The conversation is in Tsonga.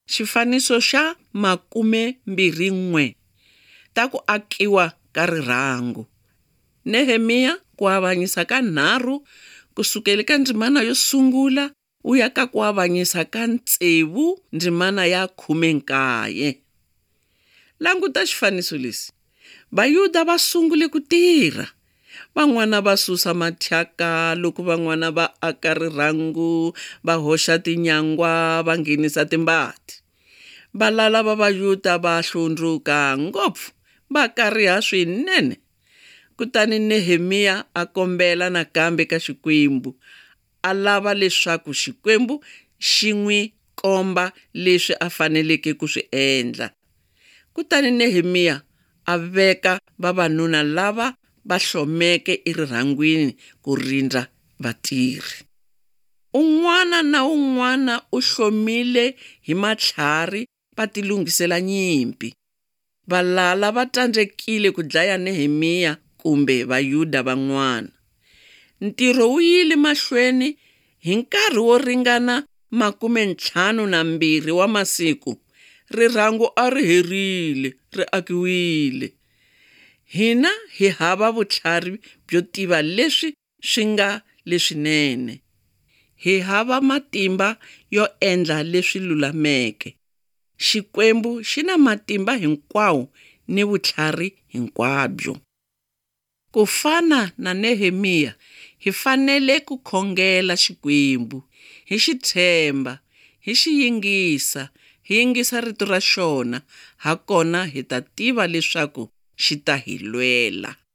Xifaniso xa 21 ta ku akiwa ka rirhangu. Nehemiya ku avanyisa ka 3 kusukela ka ndzimana yo sungula u ya ka ku avanyisa ka 6 ndzimana ya 19. Languta xifaniso lexi. Vayuda va sungule ku tirha. Van'wana va susa mathyaka loko van'wana va aka rirhangu, va hoxa tinyangwa, va nghenisa timbati. Valala va Vayuda va hlundzuka ngopfu, va kariha swinene. Kutani Nehemiya a kombela nakambe ka Xikwembu. A lava leswaku Xikwembu xi n'wi komba leswi a faneleke ku swi endla. Kutani Nehemiya a veka vavanuna lava va hlomeke erirhangwini ku rindza vatirhi. Un'wana na un'wana u hlomile hi matlhari va ti lunghisela nyimpi. Valala va tsandzekile ku dlaya Nehemiya kumbe Vayuda van'wana. Ntirho wu yile mahlweni hi nkarhi wo ringana 52 wa masiku. Rirhangu a ri herile, ri akiwile. Hina hi hava vutlhari byo tiva leswi swi nga leswinene. Hi hava matimba yo endla leswi lulameke. Xikwembu xi na matimba hinkwawo ni vutlhari hinkwabyo. Ku fana na Nehemiya, hi fanele ku khongela Xikwembu, hi xi tshemba, hi xi yingisa, hi yingisa rito ra xona, hakona hi ta tiva leswaku xi ta hi lwela.